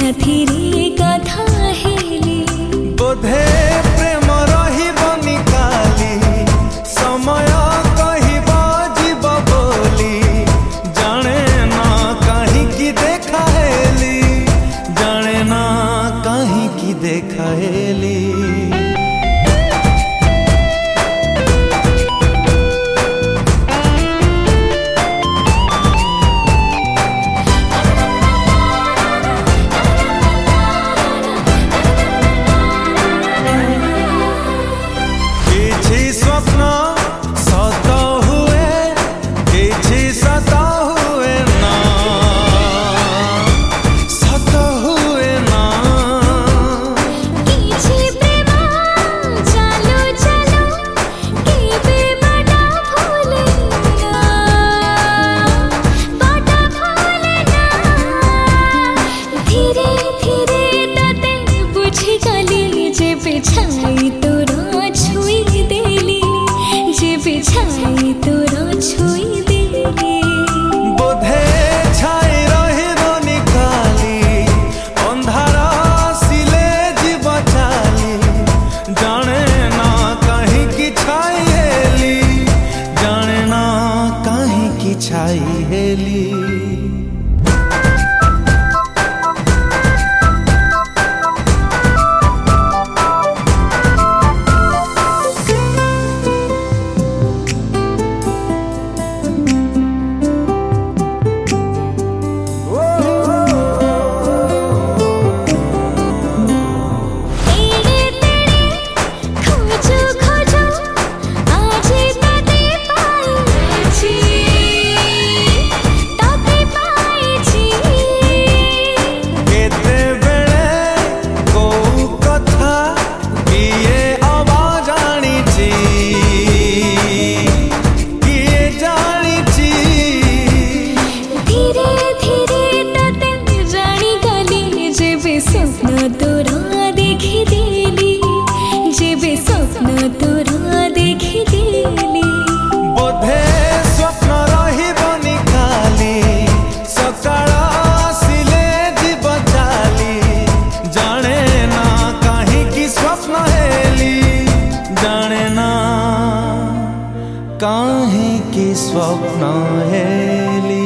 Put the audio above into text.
साथी कथा हेली बोधे प्रेम रही काली समय कहब जीव बोली जाने ना कहीं की देखा हेली जाने ना कहीं की देखा हेली। स्वप्न सत हुए किछि सत हुए ना सत हुए ना किछि प्रेम चलो चलो केबे बड़ा भूले ना बड़ा भूले ना धीरे धीरे तते बुझि गली जे बिछाई तोरा छुई देली जे बिछाई तोरा छुई देली बोधे छाई रही काली अंधारा सिले जीव चाली जाने ना कहीं की छाई हेली जाने ना कहीं की छाई हेली। स्वप्न तोरा देखी देली जेबे स्वप्न तोरा देखी देली बोधे स्वप्न रही काली सकाळ आसिले जीव चाली जाने ना कहीं की स्वप्न हेली जाने ना कहीं की स्वप्न हेली।